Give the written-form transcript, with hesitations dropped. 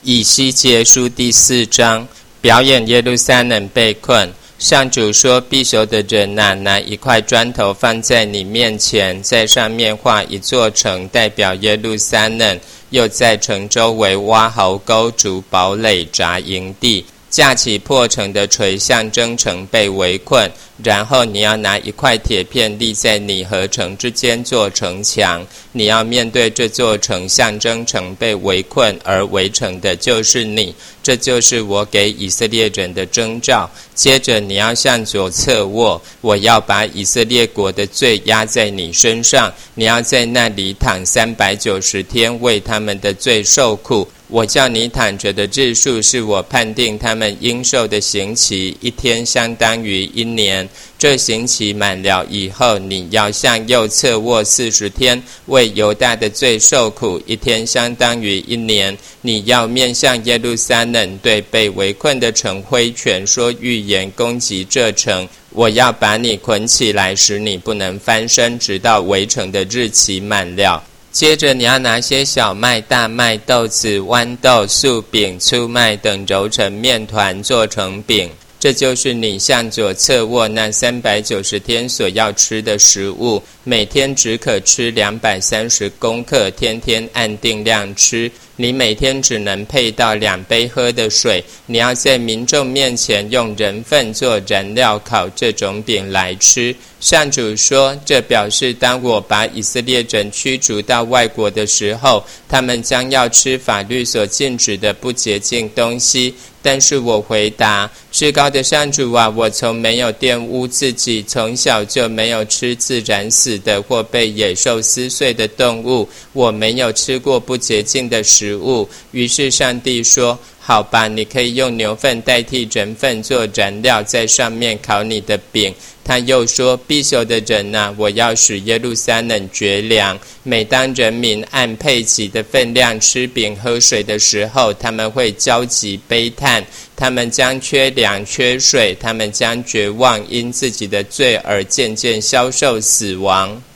以西结书第4章，表演耶路撒冷被困。上主说，必修的人啊，拿一块砖头放在你面前，在上面画一座城，代表耶路撒冷，又在城周围挖壕沟，筑堡垒，扎营地，架起破城的锤，象征城被围困。然后你要拿一块铁片立在你和城之间做城墙，你要面对这座城，象征城被围困，而围城的就是你。这就是我给以色列人的征兆。接着你要向左侧卧，我要把以色列国的罪压在你身上，你要在那里躺390天，为他们的罪受苦。我叫你躺着的日数是我判定他们应受的刑期，一天相当于1年。这刑期满了以后，你要向右侧卧40天，为犹大的罪受苦，一天相当于1年。你要面向耶路撒冷，对被围困的城挥拳，说预言攻击这城。我要把你捆起来，使你不能翻身，直到围城的日期满了。接着你要拿些小麦、大麦、豆子、豌豆、素饼、粗麦等揉成面团，做成饼。这就是你向左侧卧那390天所要吃的食物，每天只可吃230公克，天天按定量吃。你每天只能配到2杯喝的水。你要在民众面前用人粪做燃料，烤这种饼来吃。上主说，这表示当我把以色列人驱逐到外国的时候，他们将要吃法律所禁止的不洁净东西。但是我回答，至高的上主啊，我从没有玷污自己，从小就没有吃自然死的或被野兽撕碎的动物，我没有吃过不洁净的食物。于是上帝说，好吧，你可以用牛粪代替人粪做燃料，在上面烤你的饼。他又说，必修的人啊，我要使耶路撒冷绝粮。每当人民按配给的分量吃饼喝水的时候，他们会焦急悲叹，他们将缺粮缺水，他们将绝望，因自己的罪而渐渐消瘦死亡。